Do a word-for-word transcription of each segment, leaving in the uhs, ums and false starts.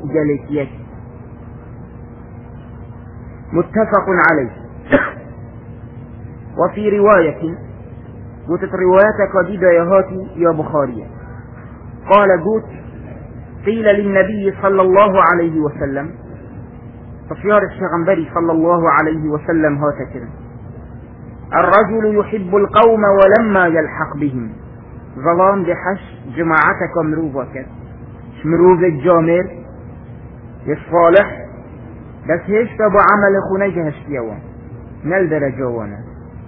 جلسيك. متفق عليه. وفي رواية قلت روايتك قديدة يا هاتي يا بخاري قال قلت قيل للنبي صلى الله عليه وسلم تفيار الشغنبري صلى الله عليه وسلم هاتكرا الرجل يحب القوم ولما يلحق بهم ظلام بحش جماعتك مروفك مروف الجامر الصالح بس هيش تبو عمل خنجه الشيوان نلدر جوانا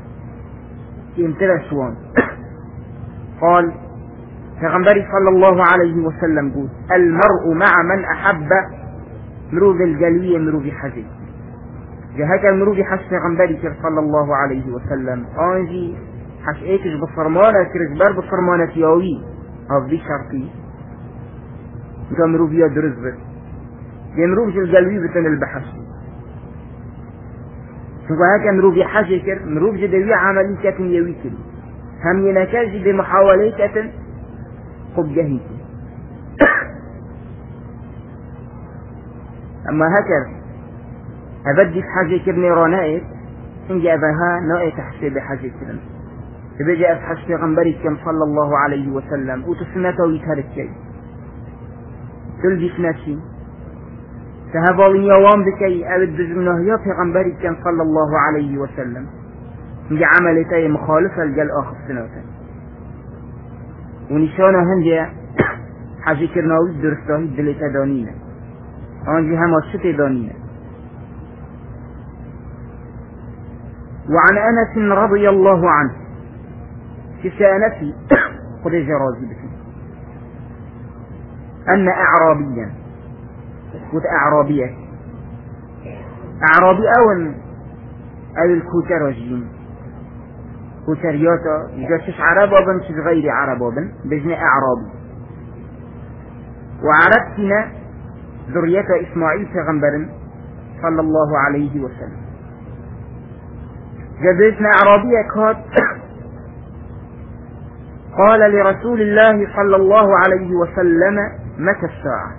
امتلا شوان قال فغنبري صلى الله عليه وسلم قول المرء مع من أحب مروف الجلية مروف حجي جهك المروف حش فغنبري صلى الله عليه وسلم آنجي حش ايكش بصرمانة كرزبار بصرمانة ياوي هذي شرطي مكا مروفيا درزبر يمروف الجلوي بتن البحث وهكذا مروف حاجة كر مروف جدوية عملي كتن يوي كر هم ينكاج بمحاولة كتن قب جهيك أما هكذا أبدي في حاجة كر نيرانائك إن جابها نائك تحسي بحاجة كر تبجي أفحش في غنبري كم صلى الله عليه وسلم وتسنته ويتهرك كي تلبس نفسي فهذا يوم بكي أبد منه يا پیغمبری كان صلى الله عليه وسلم هنجي عملتي مخالفة لجل آخر سنوات ونشانه هنجي حاجة كرناوي درستاهي دلتا دانينا هنجي هما شت دانينا. وعن أنس رضي الله عنه في شأنتي قد جرازي بكي أن أعرابيا قلت أعرابية أعرابي أول أو الكوترجين كوترياتا يجاشش عرب أبن شش غير عرب أبن بجن أعرابي وعربتنا ذرية إسماعيل پیغمبر صلى الله عليه وسلم جدتنا أعرابية كات قال لرسول الله صلى الله عليه وسلم متى الساعة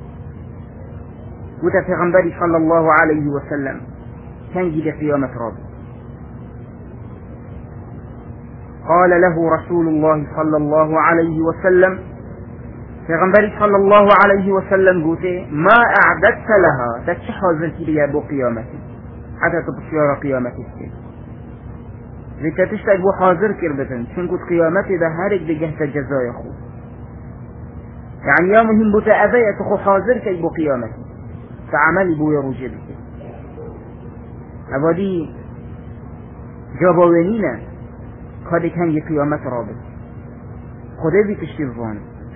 وده پیغمبری صلى الله عليه وسلم كان جد قيامة رابي قال له رسول الله صلى الله عليه وسلم پیغمبری صلى الله عليه وسلم قوته ما أعددت لها تتشحى ذلك ليابو قيامتي حتى تبصير قيامتي ذلك تشتاق بو حاضر كربتن شنكت قيامتي ده هارك بجهة الجزاء يخو يعني يا مهم بتأذية تخو حاضر كي بو قيامتي فعملي بو يروجي بك أبادي جابوانينا قد كان يقيامت رابط خده بي تشتفان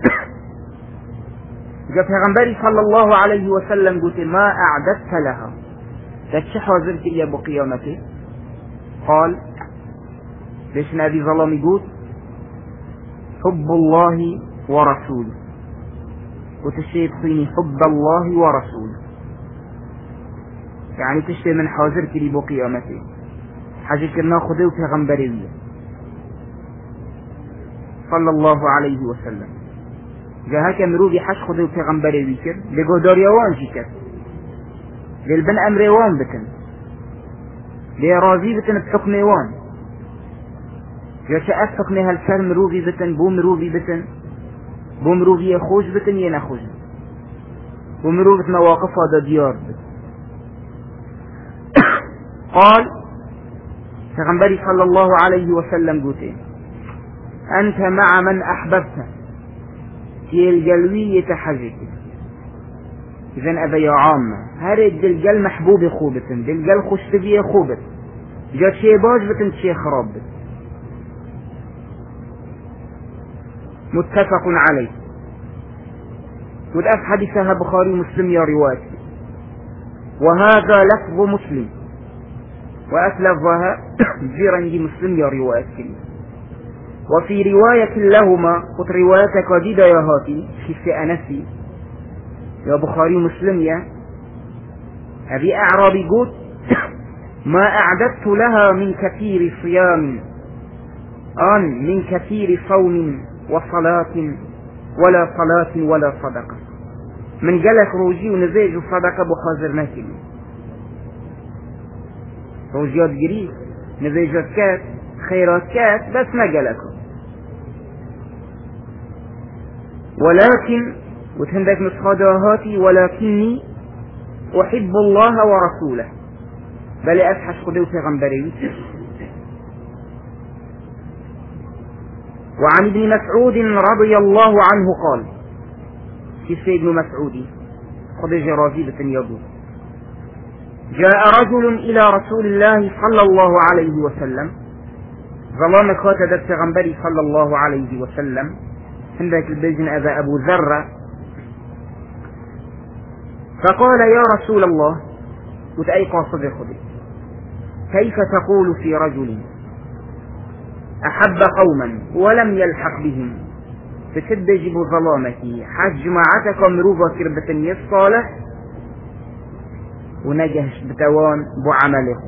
جاء پیغمبری صلى الله عليه وسلم قلت ما أعددت لها تتش حاضرت إيا بقيامته قال ليش نبي ظلامي قلت حب الله ورسوله وتشيب فيني حب الله ورسوله يعني تشتي من حاضر كلي بو قيامته حاجة كنا خذوا پیغمبرية صلى الله عليه وسلم جاها كمروبي حش خذوا پیغمبرية كر لقو داريوان جي كر للبن أمريوان بكن ليرازي بكن بحكميوان جاء أفقني هالسر مروبي بكن بو مروبي بكن بو مروبي يخوش بكن ينخوش بو مروبي مواقف هذا ديار بكن قال پیغمبری صلى الله عليه وسلم قوتين أنت مع من أحببت في الجلوية حجك إذن أبي عامة هاري دلجل محبوب خوبة دلجل خشتبية خوبة جات شي باجبة شي خرابة متفق عليه والأف حديثها بخاري مسلم يا رواية وهذا لفظ مسلم وأسلفها جيرانجي مسلم يا رواية وفي رواية لهما قد رواية قديدة يا هاتي في أنسي يا بخاري مسلم يا أبي أعرابي قلت ما أعددت لها من كثير صيام آن من كثير صوم وصلاة ولا صلاة ولا صدقة من قالك روجي ونزيج وصدقة بخازر نكلي روجيات قريب نزيجات كات خيرات كات بس ما قالكم. ولكن وتهندك نسخادهاتي ولكني أحب الله ورسوله بل أفحش خدوة غنبري. وعن ابن مسعود رضي الله عنه قال كيف ابن مسعود خدج راجبة يقول جاء رجل إلى رسول الله صلى الله عليه وسلم ظلام خاتدت غنبري صلى الله عليه وسلم عندك البيجن أبا أبو ذر فقال يا رسول الله وتأي قاصد خدي كيف تقول في رجل أحب قوما ولم يلحق بهم فسد جب ظلامتي حج معتك مروفة كربة يصالح ونجهش بتوان بعمله.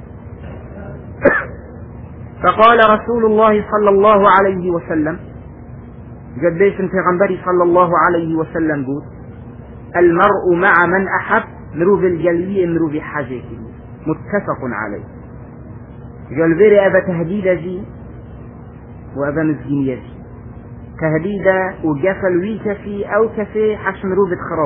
فقال رسول الله صلى الله عليه وسلم جديش انت غنبري صلى الله عليه وسلم قول المرء مع من أحب مروف الجلية مروف حاجة متفق عليه. جلبيري أبا تهديد جي وأبا مزجينية جي تهديدة وجفل ويكفي أو كفي حش مروفة خراب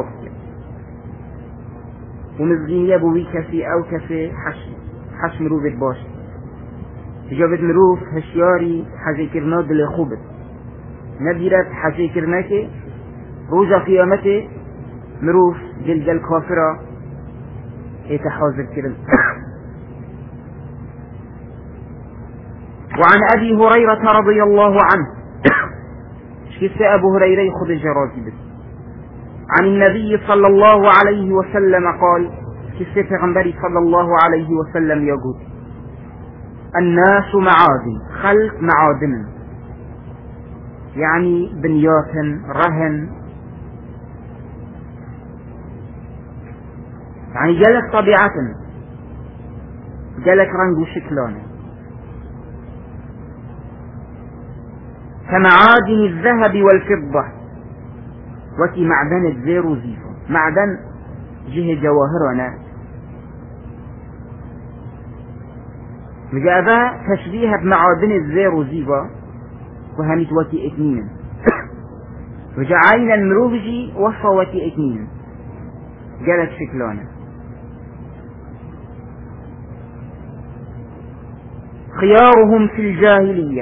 ومزجينية بويكفي أو كفي حش حش مروفة باش جابت مروف هشياري حاجة كرناد اللي خوبت نبيرت حاجة كرناكي روجا قيامته مروف جلجل كافرة يتحاضر كرن. وعن أبي هريرة رضي الله عنه شكس أبو هريرة يخذ الجرازي بس عن النبي صلى الله عليه وسلم قال شكس غنبري صلى الله عليه وسلم يقول الناس معادن خلق معادن يعني بنيات رهن يعني جالك طبيعة جالك رنج وشكلانه كمعادن الذهب والفضة وكي معدن الزير وزيفه معدن جه جواهرنا مجابا تشبيه بمعادن الزير وزيفه وهمت وكي اثنين وجعلنا المروفجي وصى وكي اثنين جالت شكلانه خيارهم في الجاهلية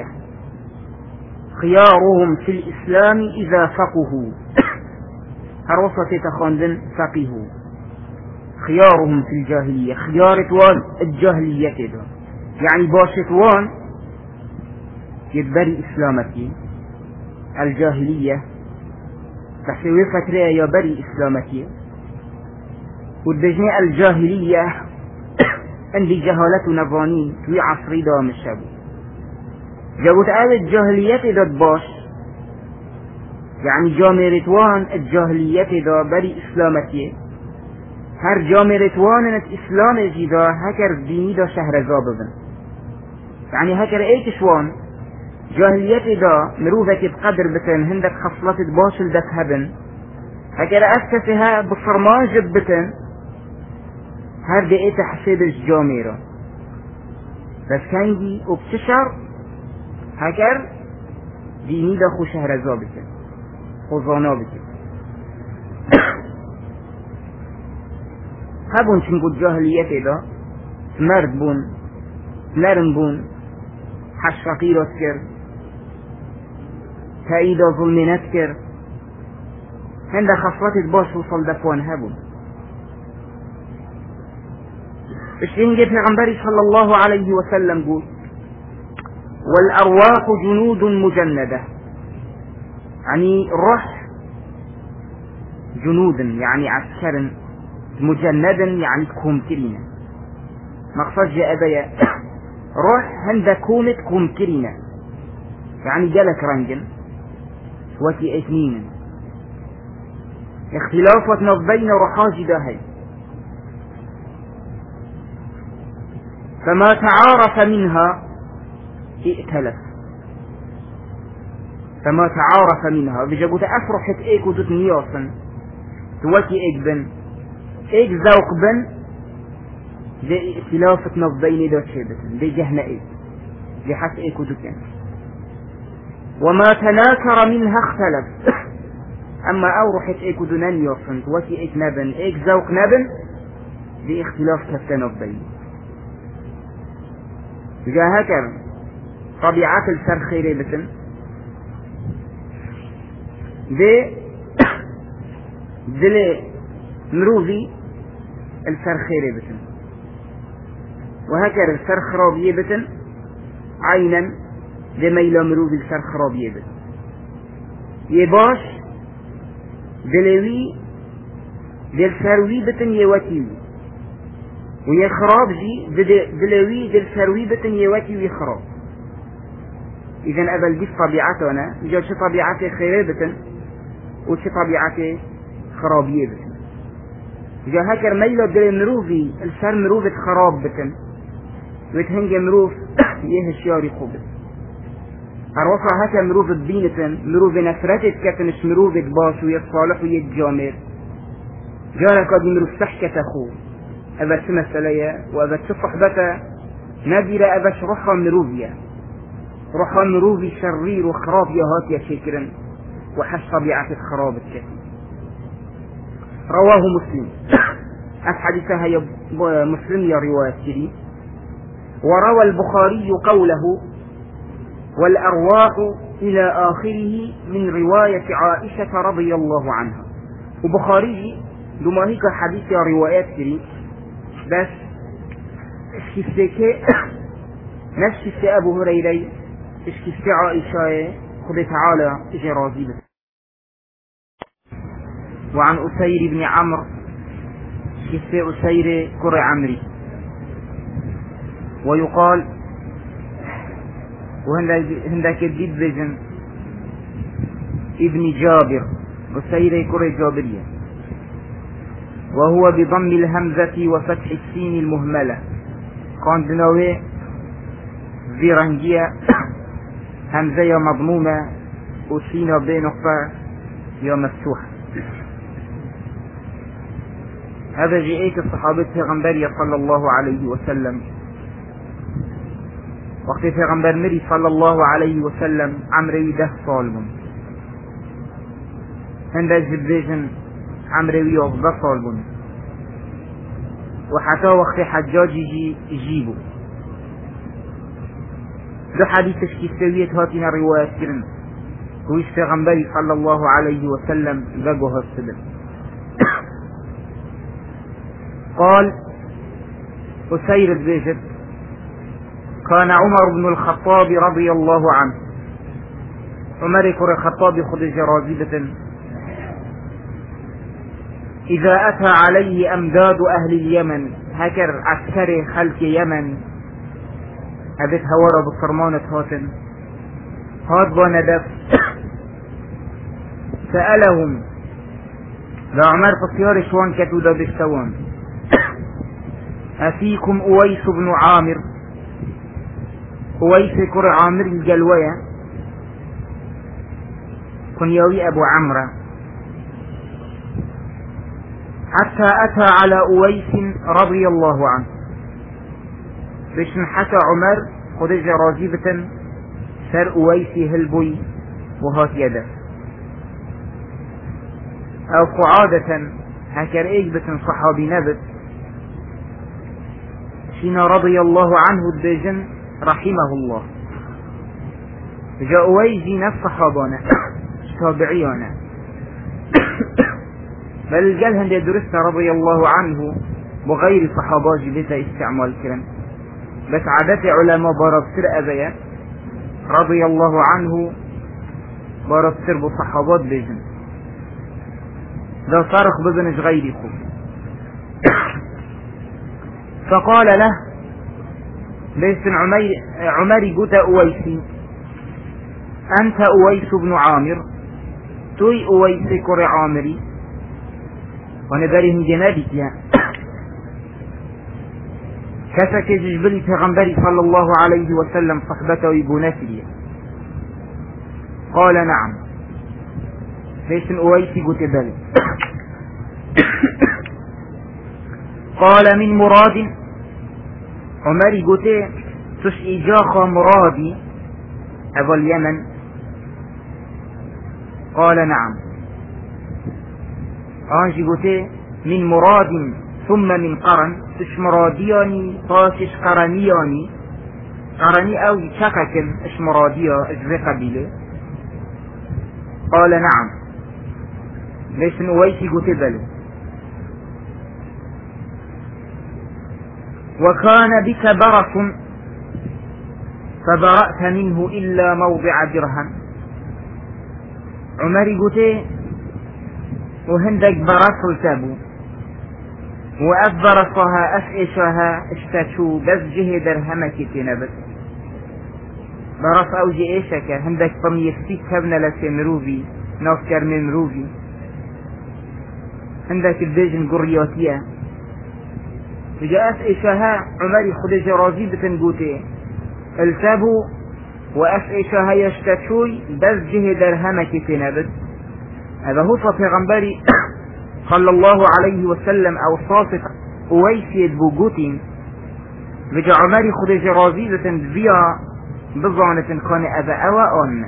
خيارهم في الإسلام إذا فقهوا هروسة تخاندن فقهوا خيارهم في الجاهلية خيارة وان الجاهلية ده يعني باشت وان يبري إسلامتي الجاهلية تحسوي فترة يبري إسلامتي والدجنة الجاهلية عندي جهالة نبانين في عصري دام الشابو جابت آل الجاهلية دا باش يعني جامرتوان الجاهلية دا بري إسلامتي هر جامرتوان نت إسلام جدا هكر ديني دا شهر زاببن يعني هكر ايكشوان جاهلية دا مروفك بقدر بتن هندك خصلت باش لدك هبن هكر أسسها بفرماج بتن هر دي ايتا حسيب الجامرة بس كان دي وبتشر هكر ديني دا خو شهر زابتن خوزانا بتن هبون چنگو جاهلیت دا مرد بون نرم بون حش فقیرات کرد تاییدا ظلمینت کرد هنده خصلتت باش وصل دفوان هبون اشتهنجي پیغمبری صلى الله عليه وسلم قول والأرواح جنود مجندة يعني الروح جنود يعني عسكر مجندا يعني كومكرينة مقصد جاء بيا روح هند كومت كومكرينة يعني جالك رنجن وكي اثنين اختلافنا بين روحاج داهي فما تعارف منها ائتلف فما تعارف منها بجابوا تأفرحت ايكو دوت نياسا توكي ايك بن ايك ذوق بن دي اختلافة نفضين دو شيبة دي جهنة ايك دي حس ايك ودكين وما تناكر منها اختلف اما او رحت ايك ودنان يوصن توكي ايك نبن ايك ذوق نبن دي اختلاف كفتان نفضين جا هكذا طبيعات السر خيري بتن دي دلي مروفي السر خيري بتن وهكذا السر خرابية بتن عينا دي ميلا مروفي السر خرابية بتن يباش دلوي دل سروي بتن يواتيوي ويخراب جي دلوي دل سروي بتن يواتي ويخراب إذن أبل دي طبيعتنا جاء شي طبيعتي خيري بتن وشي طبيعتي خرابية بتن جاء هكر ميلا دل مروفي السر مروفة خراب بتن ويتهنج مروف يه الشياري خوبت الرفع هكا مروفة بينة مروفة نفرتت كتنش مروفة باش ويصالح ويتجامر جاء لك دي مروف سحكة أخوه أبا سمس ليا وأبا صحبته نادرة أباش روحا مروفيا روحا مروفي شرير وخراب يهات يا شكرا وحش طبيعة الخراب الكثير رواه مسلم الحديثة هي مسلم يا رواية سري وروى البخاري قوله والأرواح إلى آخره من رواية عائشة رضي الله عنها وبخاري لما هيك حديث يا روايات سري بس اشكي نفس أبو هريرة اشكي عائشة خذ تعالى اجي راضي بس وعن أسير بن عمرو اشكي أسير كر عمري ويقال وهندك الجد بجن ابن جابر أسير كر جابرية وهو بضم الهمزة وفتح السين المهملة كان دنوي زيرانجية همزة مضمومة وسين بنقطة يا مفتوحة هذا جئيك الصحابة پیغمبر صلى الله عليه وسلم وقت پیغمبر مري صلى الله عليه وسلم عمري ده صالبون هنده جبجن عمري يوفضل صالبون وحتى وقت حجاج يجي يجيبه دو حديث تشكيستوية هاتنا رواية كرن ويش پیغمبر صلى الله عليه وسلم بقوها السلم قال أسير الزيجد كان عمر بن الخطاب رضي الله عنه عمر كر الخطاب خذ جرازيبة إذا أتى عليه أمداد أهل اليمن هكر عسكري خلق يمن أبت هورا بالصرمانة هاتن هات بندف سألهم لا عمر فصيار شوان كتودا بالشوان أفيكم أويس بن عامر أويس كر عامر الجلوية كن يوي أبو عمرو حتى أتى على أويس رضي الله عنه بش حتى عمر خدج راجبة سر أويس هلبوي وهات يده أو قعادة هكر إجبة صحابي نبت شين رضي الله عنه الدجن رحمه الله جاء أويس نفس صحابانا تابعيانا بل قال هندي درست رضي الله عنه وغير صحابات جبتا استعمال كلام بس عادات علماء باربسر أبيا رضي الله عنه باربسر بصحابات بجن ده صارخ بزنش غيري خب فقال له بيس عمر عمري قلت أويسي أنت أويس بن عامر توي أويس كر عامري ونبرهم جنابك يا كسك جبلي پیغمبري صلى الله عليه وسلم صحبته ويبوناتي قال نعم ليش أويسي قلت بل قال من مراد عمر قوتي تش إجاخ مرادي أبو اليمن؟ قال نعم. آنجي قوتي من مراد ثم من قرن تش مرادياني طاشش قرنياني قرني أو شككن اش مراديا اجزي قبيلة؟ قال نعم. ليش نويسي قوتي بلي. وكان بك برص فبرأت منه إلا موضع درهم. عمر قوتي وهندك برص التابو وأبرصها أفئشها اشتشو بس جه درهمك تنبت برص أوجي إيشك هندك طميستيك هبنا لسمروفي نوفكر من روفي عندك الفيجن قرياتية فجاء أفئشها عمر خدج رازي بتنقوتي التابو وأفئشها يشتشوي بس جه درهمك تنبت. هذا هو پیغمبری صلى الله عليه وسلم او صاصف اويسي بوجوتين بجا عمري خدج رازيزة بيا بظانة كان ابا اوا ان.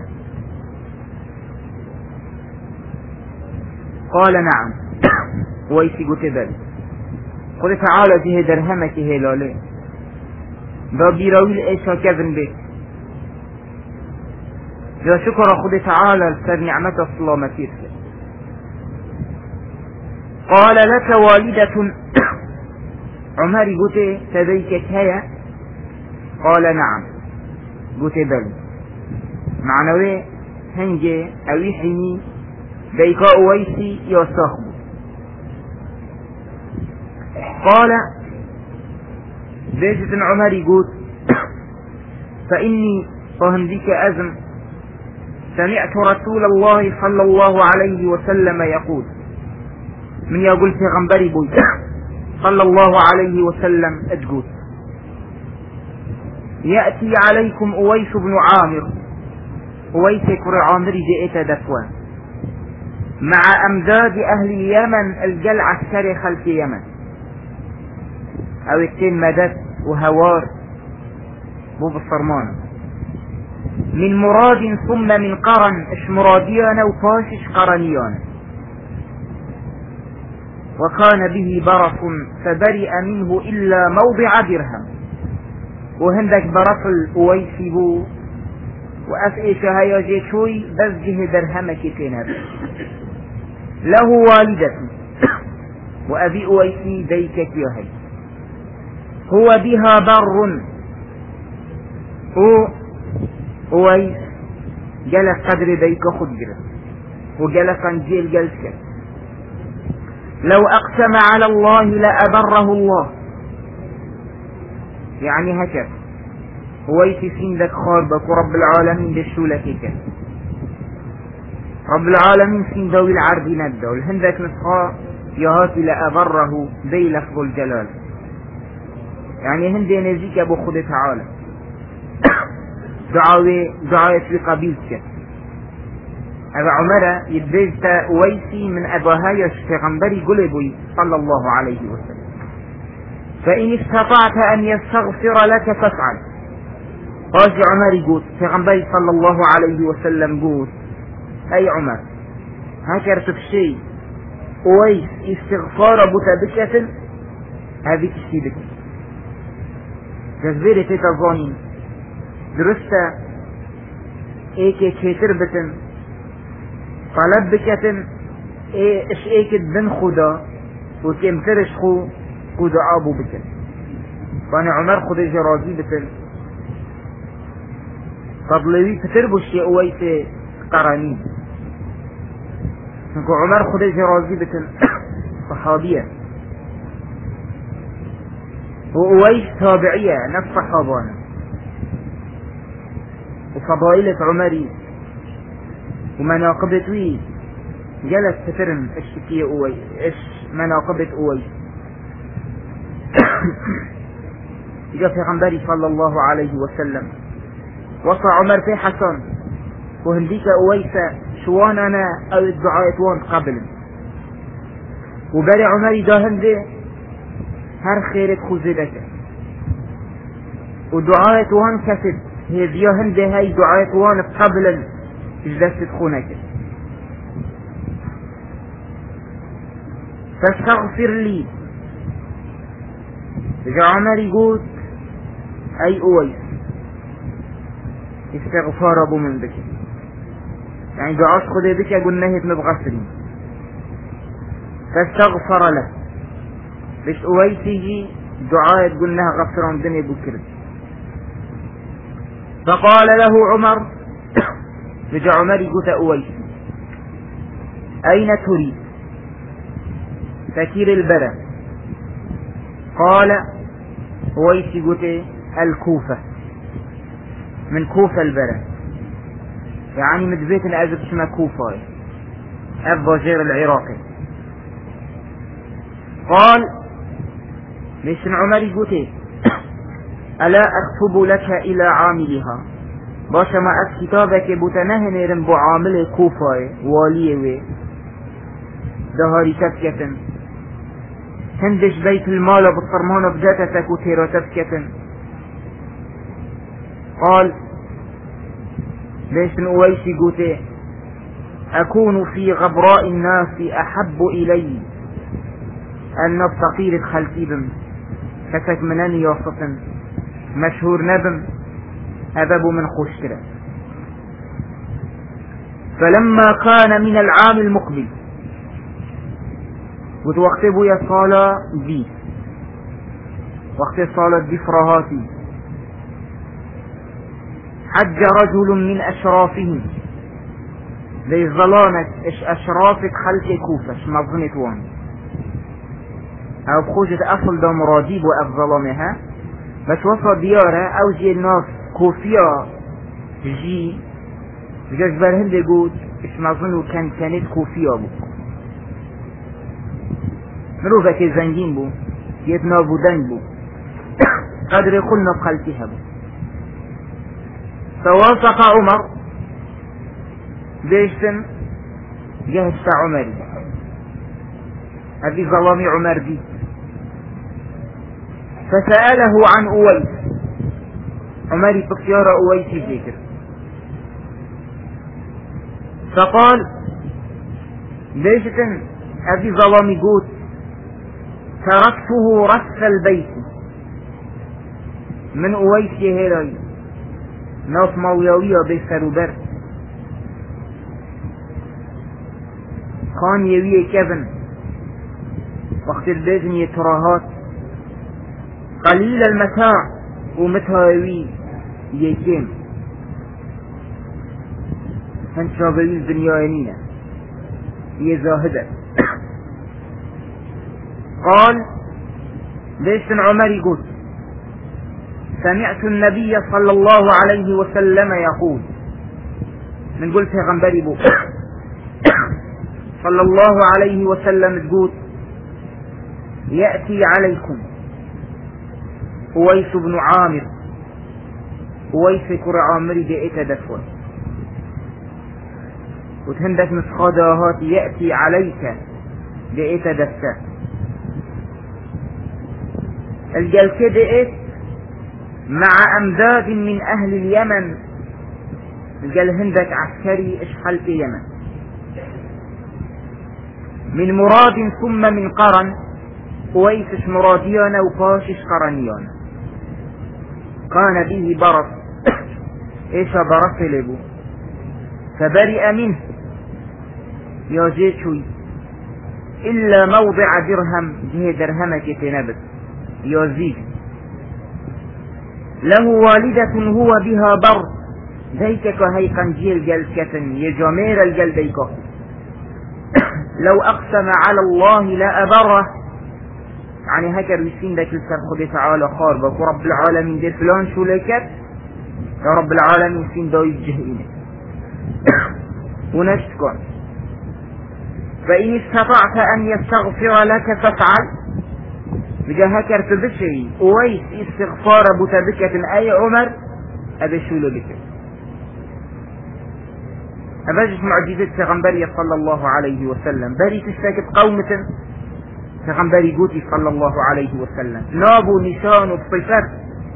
قال نعم. اويسي قوتي بل قل تعالى جه درهمك هلالي دا بيراويل ايشا كذن بك جا شكر خد تعالى لسر نعمة السلامتير. قال لك والدة عمر قلت تبيكك هيا؟ قال نعم. قلت بل معنوي هنجي اويحيني بيكاء ويسي يصاخب. قال بيجة عمر قلت فإني فهمديك أزم سمعت رسول الله صلى الله عليه وسلم يقول من يقول في غنبري بوي صلى الله عليه وسلم أتقول يأتي عليكم أويس بن عامر. أويس كر عامر جئت دفوان مع أمداد أهل اليمن الجل عسكري خلف يمن أو التين مدد وهوار مو بالصرمان من مراد ثم من قرن اش مراديان وطاشش قرنيان. وكان به برص فبرئ منه إلا موضع درهم. وهندك برص الأويسي بو وأفئش هيا جيشوي بس جه درهمك تنب. له والدة وأبي أويسي ديكك يهي هو بها بر. هو أويس جلس قدر ديك خدجرة وجلس انجيل جلسك لو أقسم على الله لأبره الله. يعني هكذا أويس سندك خاربك ورب العالمين بالشولكك رب العالمين سندوي العرض ندى والهندك نسخاء يهاتي لأبره دي لفظ الجلال. يعني هندي نزيك أبو خد تعالى دعاوي دعاية لقبيلك. أبا عمر يدبيزت أويسي من أباهاي الشيغنبري قلبي صلى الله عليه وسلم فإن استطعت أن يستغفر لك فافعل. قال عمر يقول شيغنبري صلى الله عليه وسلم قول أي عمر هكذا شيء أويس استغفار بتبكة هذه تشتيبك جزبيري تتظانين درستا ايكي كيتر بتن طلب بكتن ايه اش ايكي بن خدا وكيم ترش خو خدا ابو بكن فانا عمر خدا جرازي بتن فضلوي تتربو الشيء اويت قراني نكو عمر خدا جرازي بتن صحابية وأويس تابعية نفس صحابانا وفضائلة عمري ومناقبة جلس تفرن الشكية أويس إيش مناقبة أويس جاء في غنبري صلى الله عليه وسلم وصى عمر في حسن وهنديك أويس شوان أنا أو الدعاية وان قبل وبري عمري دا هندي هر خيرت خوزدك ودعاية وان كسد هي ذي هنده هاي دعاية وان قبل جلست خونك فاستغفر لي. رجع عمر يقول أي أويس استغفار أبو من بك، يعني دعاش خذي بك أقول نهيت مبغسرين. فاستغفر له بش أويس يجي دعاء تقول لها غفر عن دنيا بكرد. فقال له عمر رجع عمر يقول أويس أين تريد؟ فكير البلد. قال أويس يقول الكوفة، من كوفة البلد، يعني من بيت الأزب اسمها كوفة الضجير العراقي. قال ليش عمر يقول ألا أكتب لك إلى عاملها؟ باشا ما أس كتابك بتنهن رنبو عامل كوفة واليه دهاري تفكة هندش بيت المال بالطرمان بجاتتك وتيرا تفكة. قال ليش أويس يقول أكون في غبراء الناس أحب إلي أن نفتقير خلتي بم فكك مناني يوصفن مشهور نبم أبب من خوشكرة. فلما كان من العام المقبل وتوقتبوا يا صالة دي وقت صالة دي فرهاتي حج رجل من أشرافهم زي ظلامة إش أشرافك خلق كوفة مظنة وان أو بخوجة أصل دا مراديب وأفظلامها بس وصل ديارة أو جي الناس كوفيا جي بجاش برهند يقول إش مظنه كان كانت كوفيا بو مروفة كي زنجين بو يتنا بودن بو قدر يقولنا بخلتها بو. فوافق عمر بيشتن جهشت عمري هذه ظلامي عمر دي. فسأله عن أويس عمري بكيار أويس ذكر. فقال بيشتن هذه ظلامي قوت تركته رث البيت من أويس يهيري ناس مويوية بيسروبر كان يوية كذن وقت البيزن يتراهات قليل المتاع ومتاوي يكيم هنشابوي الدنيا يزاهدة. قال ليش عمر يقول سمعت النبي صلى الله عليه وسلم يقول من قلت يا غنبري بو صلى الله عليه وسلم تقول يأتي عليكم أويس بن عامر أويس كر عامري جئت دفون وتهندك مسخادهات يأتي عليك جئت دفتا الجلسة دئت مع أمداد من أهل اليمن. قال هندك عسكري اشحل في يمن من مراد ثم من قرن أويس مراديان وقاشش قرنيان كان به برص ايش برص لبو فبرئ منه يا جيشوي إلا موضع درهم جه درهمك تنبت يا زيد له والدة هو بها بر ذيك هي قنجيل جلسة يجمير الجلديك لو أقسم على الله لا أبره يعني هكذا يسين ذاك السر تعالى خاربك ورب العالمين دير فلان شو لكت يا رب العالمين يسين دا يجهئين ونشتكن فإن استطعت أن يستغفر لك فافعل بجا هكر تبشري أويس استغفار بتبكة أي عمر أبشول بك أبجش معجزة پیغمبر صلى الله عليه وسلم بري تشتكت قومة پیغمبری گوتی صلی الله علیه و سلم ناب و نشان و صفت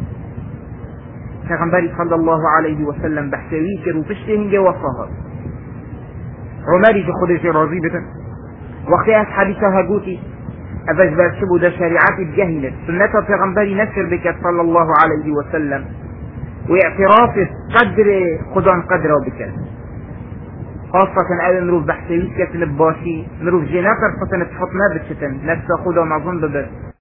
پیغمبری صلی الله علیه و سلم بحثوی که رو پشت هنگه وصاها عمری که خودش راضی بتن وقتی از حدیثه ها گوتی اوش برشه بوده شریعت بجهلت سنت پیغمبری نشر بکت صلی الله علیه و سلم و اعتراف قدر خدا قدره بکت خاصة أول مروف بحثويت كتن باشي مروف جينا فرصة نتحط ما بتشتن نفسه خدا معظم ببر